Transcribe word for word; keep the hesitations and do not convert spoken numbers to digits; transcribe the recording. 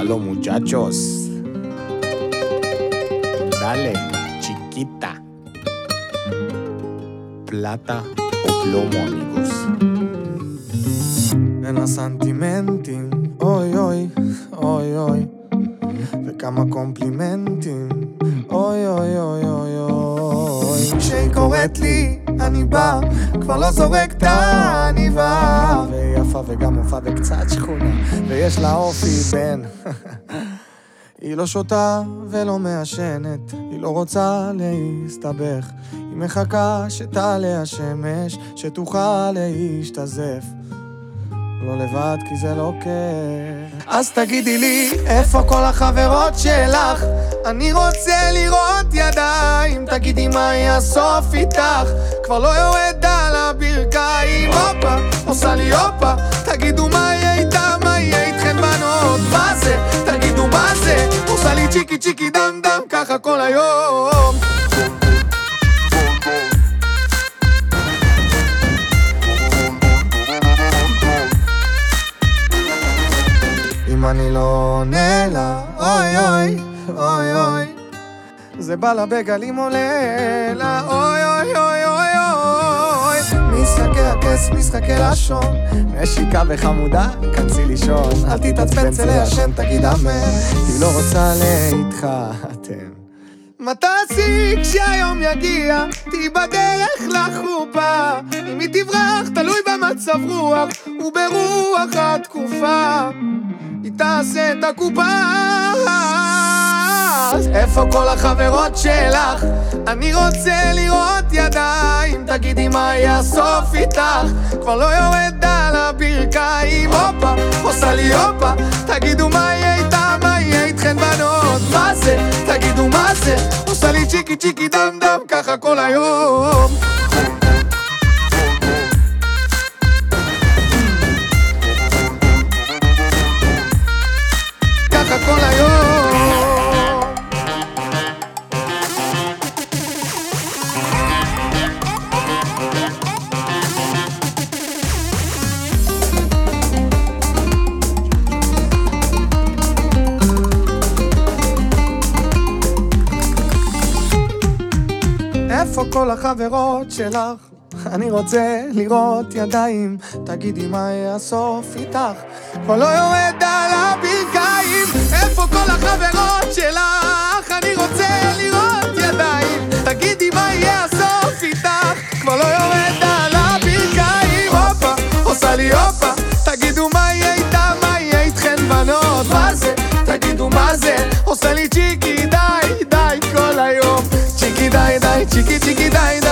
Dígalo, muchachos. Dale, chiquita. Plata o plomo, amigos. בין הסנטימנטים, אוי אוי, אוי אוי, וכמה קומפלימנטים, אוי אוי אוי אוי אוי. כשהיא קוראת לי, אני בא, כבר לא זורק את העניבה. והיא יפה וגם מופה וקצת שכונה, ויש לה אופי בן. היא לא שותה ולא מעשנת, היא לא רוצה להסתבך, היא מחכה שתעלה השמש, שתוכל להשתזף. לא לבד כי זה לא כיף. אז תגידי לי, איפה כל החברות שלך? אני רוצה לראות ידיים. תגידי מה יהיה הסוף איתך, כבר לא יורד על הברכיים. הופה, עושה לי הופה, תגידו מה יהיה איתה, מה יהיה איתכן בנות. מה זה? תגידו מה זה? עושה לי צ'יקי צ'יקי דם דם, ככה כל היום. אם אני לא עונה לה, אוי אוי, אוי אוי, זה בא לה בגלים עולה לה, אוי אוי אוי אוי אוי. משחקי הכס, משחקי לשון, משיקה וחמודה, כנסי לישון. אל תתעצבן צלי השם, תגיד אמן, היא לא רוצה להתחתן. מה תעשי כשהיום יגיע, תהי בדרך לחופה. אם היא תברח, תלוי במצב רוח וברוח התקופה, היא תעשה את הקופה. איפה כל החברות שלך? אני רוצה לראות ידיים. תגידי מה יהיה הסוף איתך, כבר לא יורד על הברכיים. הופה, עושה לי הופה, תגידו מה יהיה איתה, מה יהיה איתכן בנות. מה זה? תגידו מה זה? עושה לי צ'יקי צ'יקי דם דם, ככה כל היום. כל היום. איפה כל החברות שלך? אני רוצה לראות ידיים. תגידי מה יהיה הסוף איתך, כבר לא יורד על הברכיים. איפה כל החברות שלך? אני רוצה לראות ידיים. תגידי מה יהיה הסוף איתך, כבר לא יורד על הברכיים. הופה, עושה לי הופה, תגידו מה יהיה איתה, מה יהיה איתכן בנות. מה זה? תגידו מה זה? עושה לי צ'יקי די די כל היום. צ'יקי די די, צ'יקי צ'יקי די